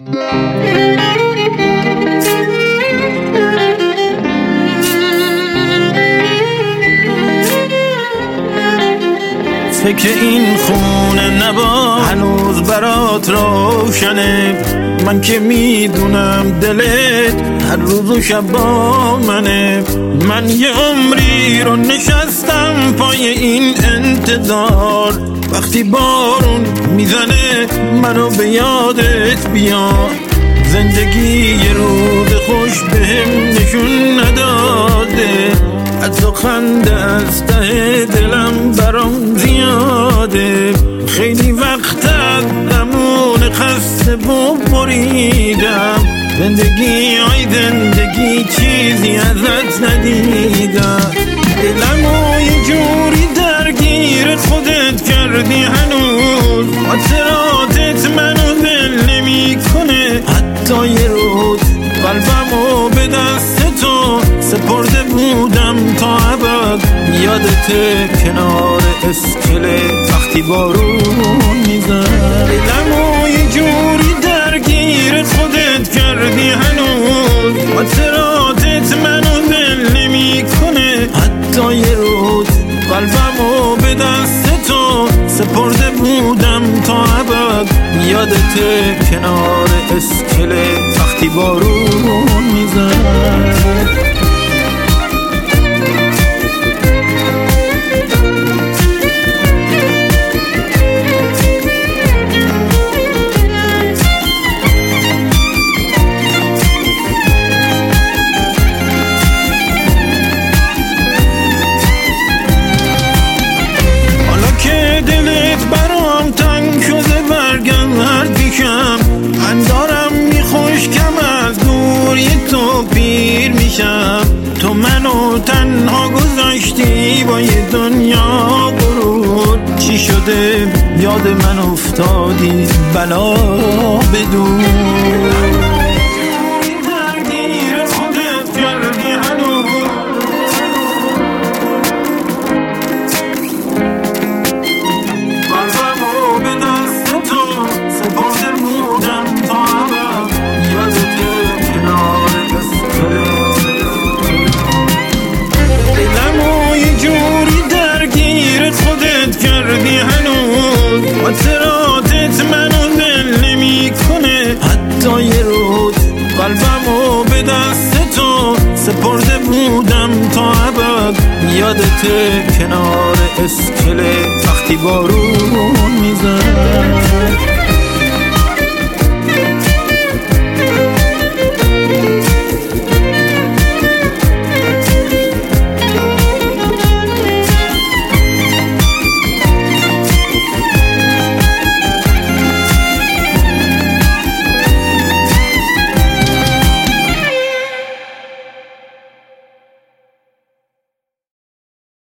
فکر این خونه نبا هنوز برات روشنه، من که میدونم دلت هر روز و شب با منه. من یه عمری رو نشستم پای این انتظار، وقتی بارون میزنه منو به یادت بیار. زندگی یه روز خوش بهم نشون نداده، حتی خنده از ته دلم برام زیاده. خیلی وقت از دمون خسته بریدم، زندگی چیزی ازت ندیدم. دلمو یه جوری درگیر خودت کردی، هنوز خاطراتت منو دل نمی کنه. حتی یه روز قلبمو به دست تو سپرده بودم تا ابد، یادته کنار اسکله وقتی بارون میزد. دلمو یه جوری درگیر خودت کردی، هنوز خاطراتت منو دل نمی کنه. حتی یه روز قلبمو به دست تو سپرده بودم تا ابد، یادته کنار اسکله وقتی بارون میزد. من دارم میخوشکم از دوری تو پیر میشم. تو منو تنها گذاشتی با یه دنیا غرور، چی شده یاد من افتادی بلا بدون. خاطراتت منو دل نمی کنه. حتی یه روز قلبمو به دست تو سپرده بودم تا ابد، یادته کنار اسکله وقتی بارون میزد.